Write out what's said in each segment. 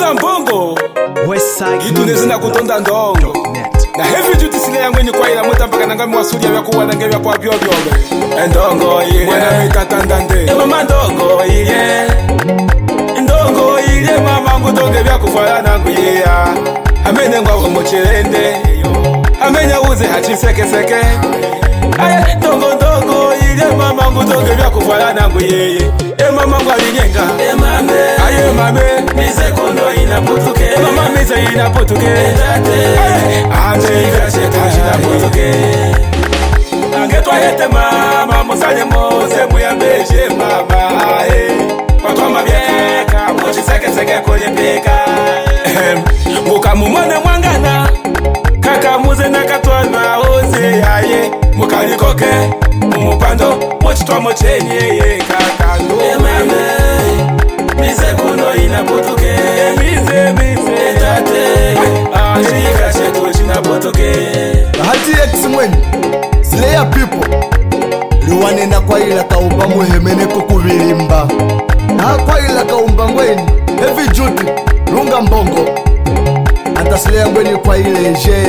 Luza mbongo Westside Itunezina kutonda ndongo Na heavy duty sile yangu ni kwa ila mweta mpaka nangami wasulia Vyakuwa nangevi wapo wabio vyombe Ndongo ile Mwana mitatandande Mama ndongo ile Ndongo ile mama ngutonge vyakufala nangu yeah Amene ngwa umochirende Amenya uze hachi seke seke Aye ndongo ile mama ngutonge vyakufala nangu yeah mama ngwa linyenga Aye mame Mise kondo inaputuke Mama mise inaputuke Ate ikashe inaputuke Angetwa hete mama Musanye mose muyambeje mama Kwa mabieka Mochi seke seke kwenye pika Muka mumone mwangana Kaka muze na katwana oze aye Muka likoke Mumupando Mochi twa mochenye kaka mame Mise kuno inaputuke Mise Etate Shika shetu shinaputuke Hati X mwenye Slayer people Ruwane na kwa ila kaumba muhemene kukuvilimba Na kwa ila kaumba ngweni Heavy duty Lunga mbongo Anta Slayer ngweni kwa ile je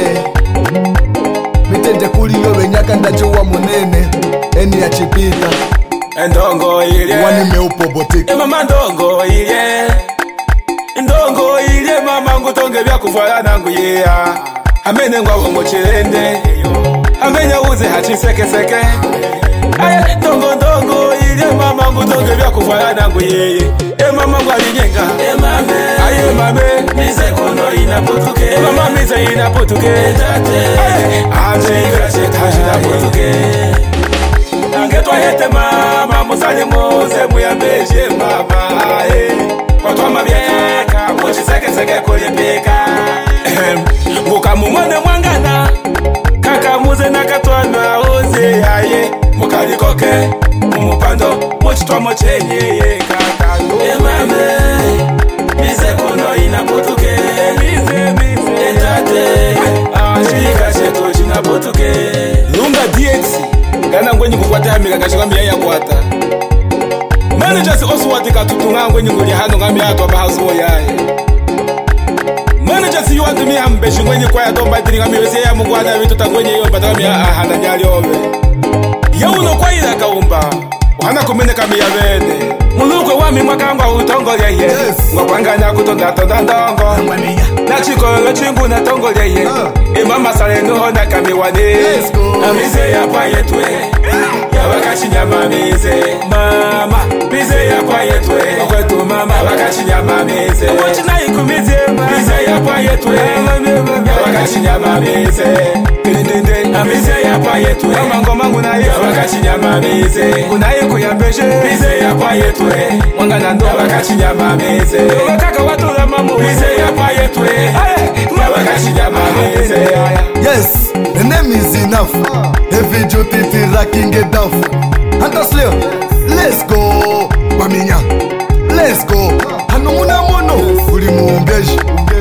Mitende kuli yowe nyaka ndajuwa munene Eni ya chipita Ndongo ile Wani meupo botiki mama ndongo ile Ndongo ile mama ngutonge vyakufala nangu yeah Amene ngwa umochirende Amenya uze hachi seke seke Aye ndongo ile mama ngutonge vyakufala nangu yeah mama ngwa linyenga Aye mame Mise kono inaputuke Mama mise inaputuke Ate ikashe inaputuke Angetwa hete mama Musanye mose muyambeje mama Kwa mabieka Mochi seke seke kwenye pika Muka mumone mwangana Kaka muze na katwana oze aye Muka likoke Mumupando Mochi twa mochenye kaka mame Mise kono inaputuke Mise Etate Shika shetu shinaputuke Lunga DX Gana ngwenye kukwata ya mika kashika miya ya kwata Managers osu watika tutunga ngwenye nguli hano ngami hatu abahazuo yae Managers yu wantu miya mbeshi ngwenye kwa ya tomba itini ngami wese ya mungwana vitu tangwenye yu mbata miya ahana nyali ove Ya uno kwa ila kaumba Wana kumene kami ya vene Mulukwe wami mwakangwa utongo leye Mwapanganya kutonda tonda ndongo Na chiko chingu na tongo leye Mama sale nuho na kami wane Amize ya kwa yetwe Wakashi nyama mize Mama Mize ya kwa yetwe Okwetu mama Wakashi nyama mize Wachina ikumize Mize ya kwa yetwe Wakashi nyama mize Kilindinde Mize ya kwa yetwe Mangoma nguna ye Wakashi nyama mize Unaye kuyambeshe Mize ya kwa yetwe Mwangana ndo Wakashi nyama mize Wakaka watu la mamu Mize ya kwa yetwe Wakashi nyama mize Yes, the name is enough Heavy duty racking it off Hunter Slayer, let's go Baminya, let's go Hano muna mono Uli muungeji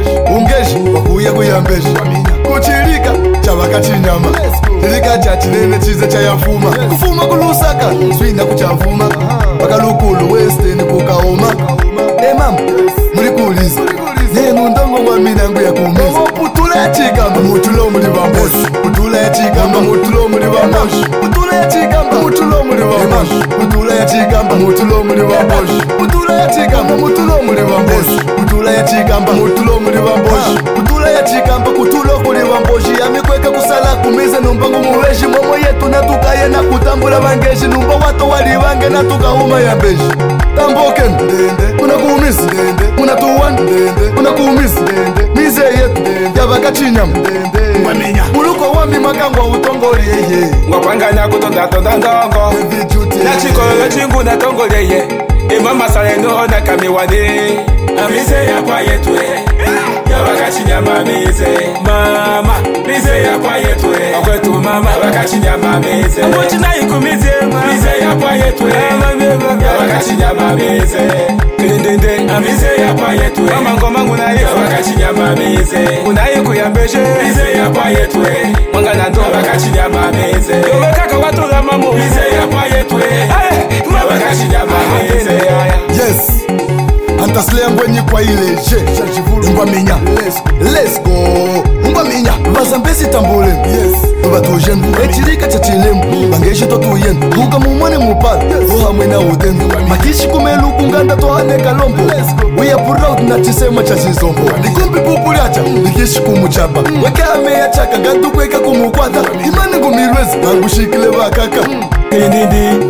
Wakuye kuyambeji Kuchirika Chabaka chinyama Chirika cha chinene chize cha yafuma Kufuma kulusaka Swina kuchavuma Bakalukulu westeni kukaoma mama Mulikuliza Nenu ndongo wa minangu ya kumiza Putula ya chikamba Mutulo muli wamboshi Putula ya chikamba Mutulo muli wamboshi Putula ya chikamba Mutulo muli wamboshi Putula ya chikamba Mutulo muli wamboshi Putula ya chikamba Mutulo muli wamboshi Putula ya chikamba Mutulo muli wamboshi Putula ya chikamba Kutulo muli wamboshi Amikweka kusala kumize numbangu muweshi Momo yetu na tukaye na kutambula bangeshi Numba watu wali wange na tukahuma ya mbeshi Tamboken Dende Unakuumisi Dende Unatuwan Dende Unakuumisi Dende Mize yetu Dende Yabaka chinyam Dende Waminya Uluko wami makangwa utongoli yeye Mwapanganya kutonda tonda ndongo Heavy duty Na chikolo chingu na tongo yeye Mama sale nuho na kami wane Amize ya kwa yetwe Yabaka chinyama mize Mama Mize ya kwa yetwe Okwetu mama Yabaka chinyama mize Wachina ikumize Mize ya kwa yetwe Yabaka chinyama mize Kilindinde Amize ya kwa yetwe Mama ngoma nguna ye Yabaka chinyama mize Unaye kuyambeshe Mize ya kwa yetwe Mwangana ndo Yabaka chinyama mize Yomekaka watu la mamu Mize ya kwa yetwe Yabaka chinyama mize Yes Huntaslea ngwenyi kwa ile je ngwa minya let's go ngwa minya bazambesi tambule yes batojen echirika chachilemu bangeshi totuyen buga mumone mupal hamwe na uden makishi kumelu kunganda to hane kalombo we are proud na chisema cha chizombo nikumbi pupulyacha nikishi kumuchaba wakame ya chaka gandu kweka kumukwata imane ngumirwezi bangushikile bakaka Dindi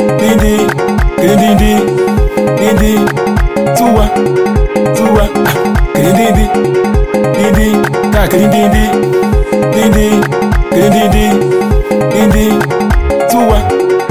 tuwa dindi ka dindi tuwa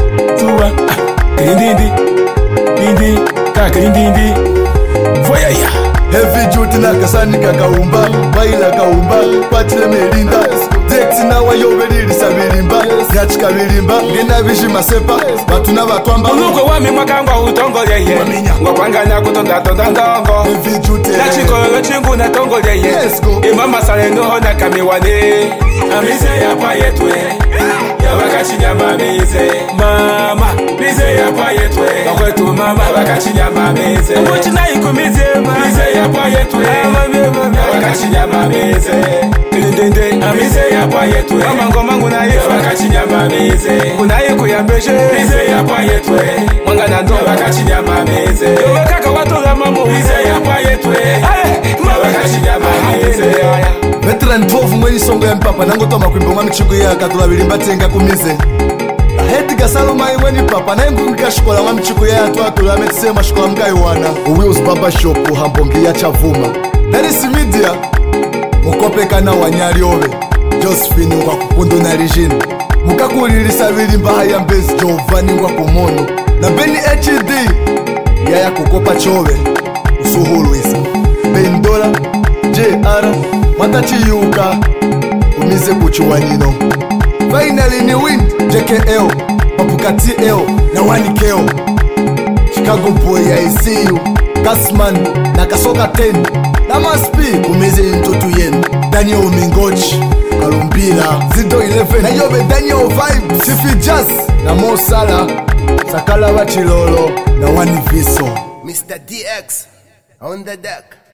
dindi ka dindi voyaya heavy duty na kasani kakaumba baila kaumba patile melinda Dexi na wayobelili sabilimba Yachika bilimba Gena bishi masepa Batu na batwamba Uluko wami mwakangwa utongo yeye Ngwakwanganya kutonda tonda ndongo Heavy duty Nachikolo chingu na tongo yeye Imama sale nuho na kamiwane Amise ya pa yetwe Yabakachinyama mize Mama Mize ya pa yetwe Kakwetu mama Yabakachinyama mize Umuchina ikumize Mize ya pa yetwe Yabakachinyama mize Kilindende Amize ya pa yetwe Mama ngoma nguna yefa Yabakachinyama mize Kunayi kuyambeshe Mize ya pa yetwe Mwanga na ndo Yabakachinyama mize Yowe kaka watu la mamu Mize ya pa yetwe Yabakachinyama mize Veteran 12 mweni songo ya mpapa Nango toma kuimbo mami chiku ya katula bilimba tenga kumize Hedi gasalo mai mweni papa Nengu mika shikola mami chiku ya tuatula Metisema shikola mkai wana Wheels Baba Shop Hambongi ya chavuma Narisi media Mukope kana wanyari owe Josephine ngwa kupundu na Regine Mukakulilisa bilimba haya mbezi Giovanni ngwa kumono Na Beni HD Yaya kukopa chove Usuhulu isa Bendola JR Matachiyuka Umize kuchuwanino Finally ni win JKL Papukati L Na wani keo Chicago boy I see you Gasman Na kasoka 10 Na maspi Umize mtoto yen Daniel Mingochi Kalumbila Zido 11 Na yobe Daniel Vibe Sifi Jazz Na Mo Salah Sakala Bachilolo Na wani Viso Mr. DX on the deck.